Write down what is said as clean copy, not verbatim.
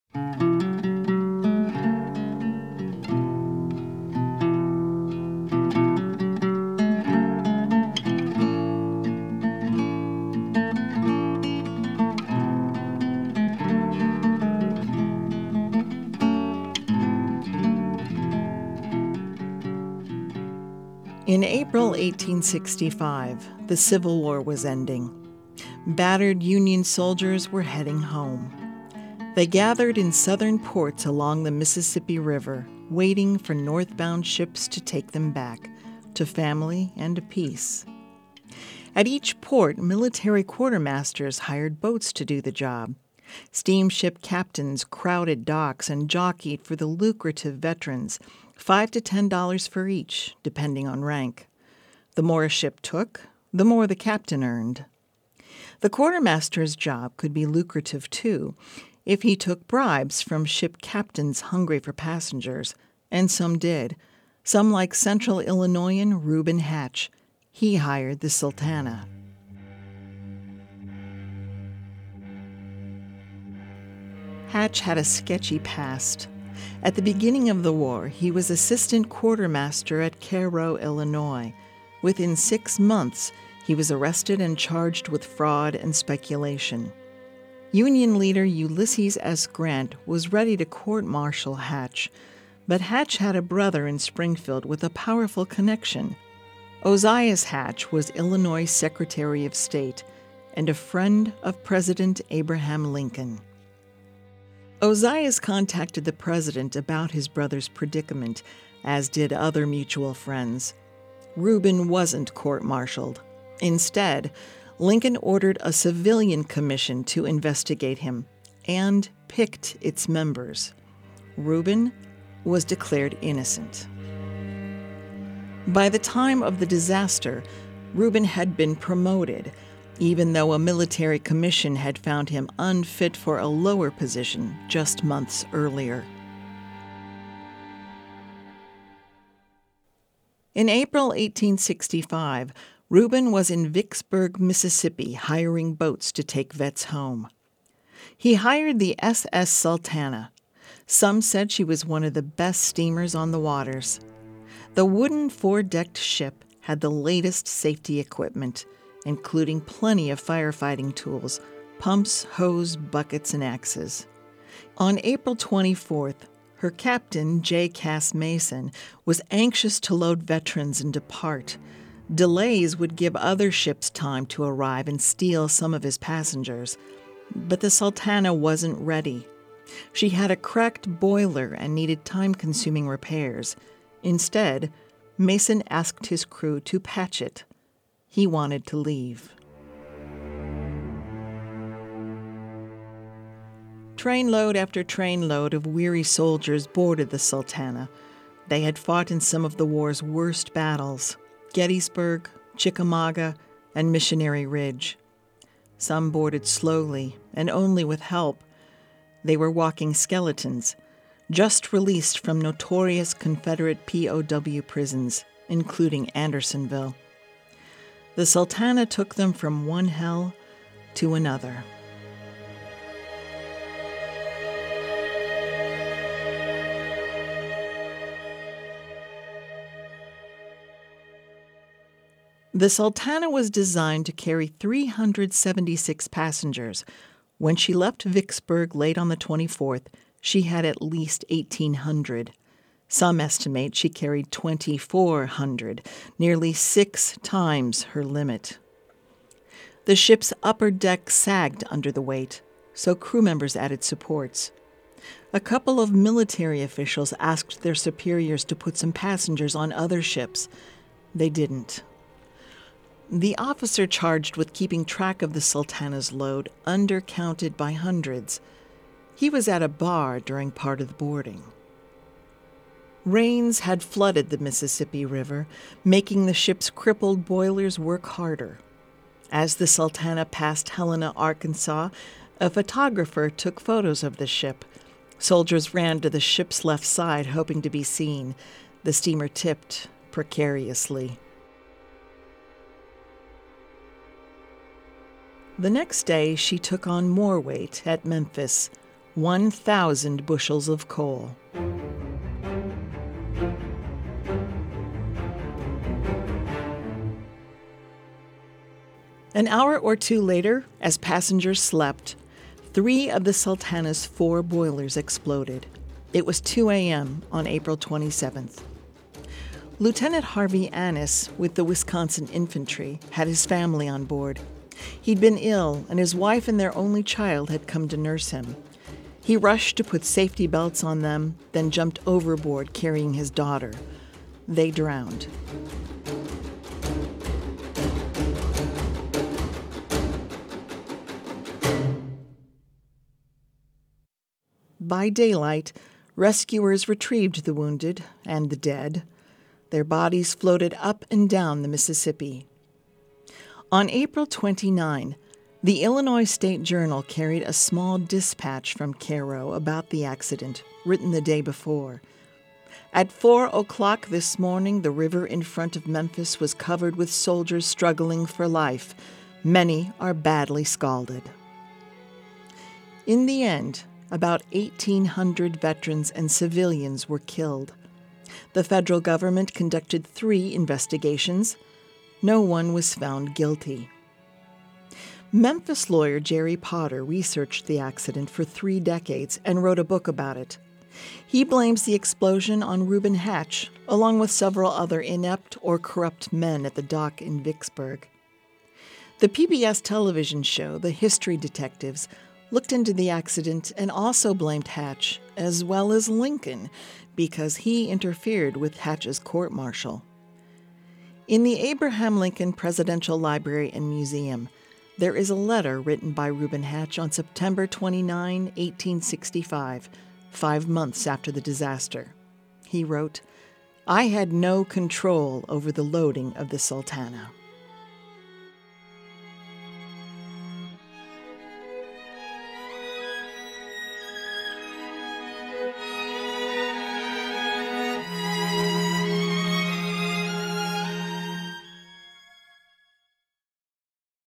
In April 1865, the Civil War was ending. Battered Union soldiers were heading home. They gathered in southern ports along the Mississippi River, waiting for northbound ships to take them back to family and to peace. At each port, military quartermasters hired boats to do the job. Steamship captains crowded docks and jockeyed for the lucrative veterans, $5 to $10 for each, depending on rank. The more a ship took, the more the captain earned. The quartermaster's job could be lucrative, too, if he took bribes from ship captains hungry for passengers, and some did. Some like Central Illinoisan Reuben Hatch. He hired the Sultana. Hatch had a sketchy past. At the beginning of the war, he was assistant quartermaster at Cairo, Illinois. Within 6 months, he was arrested and charged with fraud and speculation. Union leader Ulysses S. Grant was ready to court-martial Hatch, but Hatch had a brother in Springfield with a powerful connection. Ozias Hatch was Illinois Secretary of State and a friend of President Abraham Lincoln. Ozias contacted the president about his brother's predicament, as did other mutual friends. Reuben wasn't court-martialed. Instead, Lincoln ordered a civilian commission to investigate him and picked its members. Reuben was declared innocent. By the time of the disaster, Reuben had been promoted, even though a military commission had found him unfit for a lower position just months earlier. In April 1865, Reuben was in Vicksburg, Mississippi, hiring boats to take vets home. He hired the SS Sultana. Some said she was one of the best steamers on the waters. The wooden 4-decked ship had the latest safety equipment, including plenty of firefighting tools, pumps, hose, buckets, and axes. On April 24th, her captain, J. Cass Mason, was anxious to load veterans and depart. Delays would give other ships time to arrive and steal some of his passengers. But the Sultana wasn't ready. She had a cracked boiler and needed time-consuming repairs. Instead, Mason asked his crew to patch it. He wanted to leave. Trainload after trainload of weary soldiers boarded the Sultana. They had fought in some of the war's worst battles: Gettysburg, Chickamauga, and Missionary Ridge. Some boarded slowly and only with help. They were walking skeletons, just released from notorious Confederate POW prisons, including Andersonville. The Sultana took them from one hell to another. The Sultana was designed to carry 376 passengers. When she left Vicksburg late on the 24th, she had at least 1,800. Some estimate she carried 2,400, nearly 6 times her limit. The ship's upper deck sagged under the weight, so crew members added supports. A couple of military officials asked their superiors to put some passengers on other ships. They didn't. The officer charged with keeping track of the Sultana's load undercounted by hundreds. He was at a bar during part of the boarding. Rains had flooded the Mississippi River, making the ship's crippled boilers work harder. As the Sultana passed Helena, Arkansas, a photographer took photos of the ship. Soldiers ran to the ship's left side, hoping to be seen. The steamer tipped precariously. The next day, she took on more weight at Memphis. 1,000 bushels of coal. An hour or two later, as passengers slept, 3 of the Sultana's 4 boilers exploded. It was 2 a.m. on April 27th. Lieutenant Harvey Annis, with the Wisconsin Infantry, had his family on board. He'd been ill, and his wife and their only child had come to nurse him. He rushed to put safety belts on them, then jumped overboard carrying his daughter. They drowned. By daylight, rescuers retrieved the wounded and the dead. Their bodies floated up and down the Mississippi. On April 29, the Illinois State Journal carried a small dispatch from Cairo about the accident, written the day before. At 4 o'clock this morning, the river in front of Memphis was covered with soldiers struggling for life. Many are badly scalded. In the end, about 1,800 veterans and civilians were killed. The federal government conducted 3 investigations. No one was found guilty. Memphis lawyer Jerry Potter researched the accident for 3 decades and wrote a book about it. He blames the explosion on Reuben Hatch, along with several other inept or corrupt men at the dock in Vicksburg. The PBS television show, The History Detectives, looked into the accident and also blamed Hatch, as well as Lincoln, because he interfered with Hatch's court-martial. In the Abraham Lincoln Presidential Library and Museum, there is a letter written by Reuben Hatch on September 29, 1865, 5 months after the disaster. He wrote, "I had no control over the loading of the Sultana."